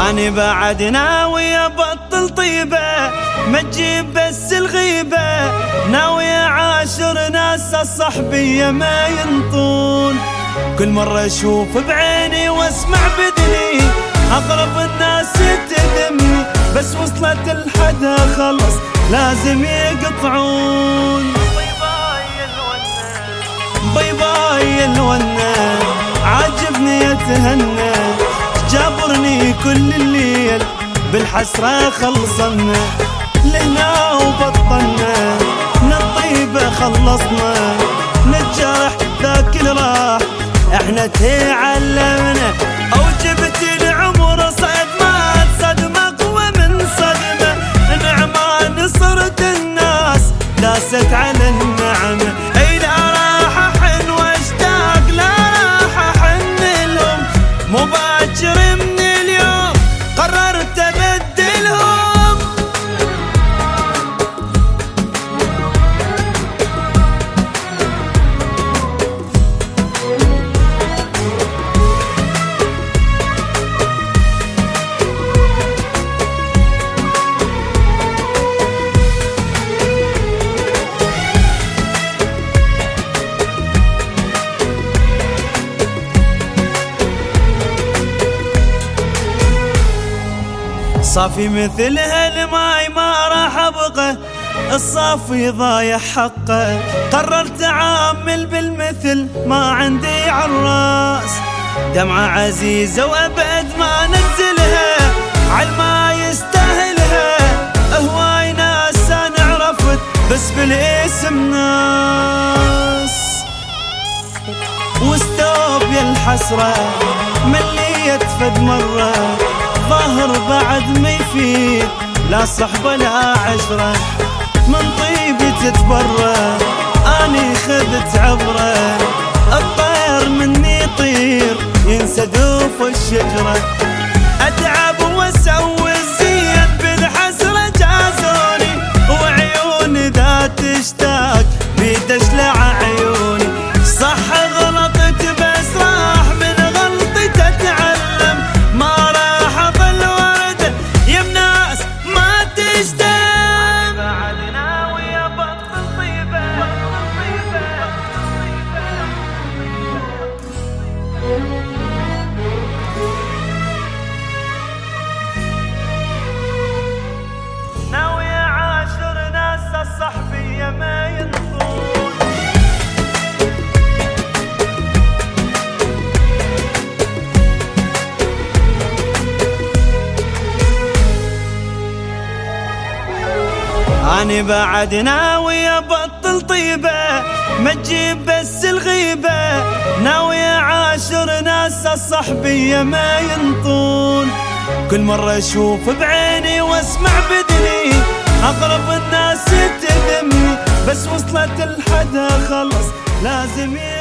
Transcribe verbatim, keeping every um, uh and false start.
أنا بعد ناوي أبطل طيبة، ما تجيب بس الغيبة، ناوي أعاشر ناس الصحبية ما ينطون. كل مرة أشوف بعيني واسمع بذني أقرب الناس تذمني، بس وصلت الحدها خلص لازم يقطعون. باي باي الونة عاجبني يتهنى، جابرني كل الليل بالحسرة خلصنا، لهنا وبطلنا من الطيبة خلصنا، من الجرح ذاك اللي راح احنا تعلمنا. او جبت العمر صدمات، صدمة اقوى من صدمة، نعمة نصرت الناس داست على النعمة. اي لا راح احن واشتاق، لا راح احن لهم، مباشر من اليوم قررت ابدلهم. صافي مثل هالماي ما راح ابقى، الصافي ضايع حقه، قررت اعامل بالمثل ما عندي عالراس، دمعة عزيزة وابد ما ننزلها عالما يستاهلها. هواي ناس انا عرفت بس بالاسم ناس، واستوب يا الحسرة مليت فد مرة، ظاهر بعد ما يفيد لا صحبة لا عشرة، من طيبي تتبرى اني خذت عبرة، الطير مني يطير ينسى دوف الشجرة، اتعب واسوي الزين بالحسرة جازوني، وعيوني ذا تشتاق بتشلع عيوني. صح غلطت بس راح من غلطي تتعلم، ما ناوي أعاشر ناس الصحبية ما ينطون. أنا بعد ناوي أبطل طيبة، ما تجيب بس الغيبة، ناوي أعاشر ناس الصحبية ما ينطون. كل مرة أشوف بعيني واسمع بذني أقرب الناس تذمني، بس وصلت الحدها خلص لازم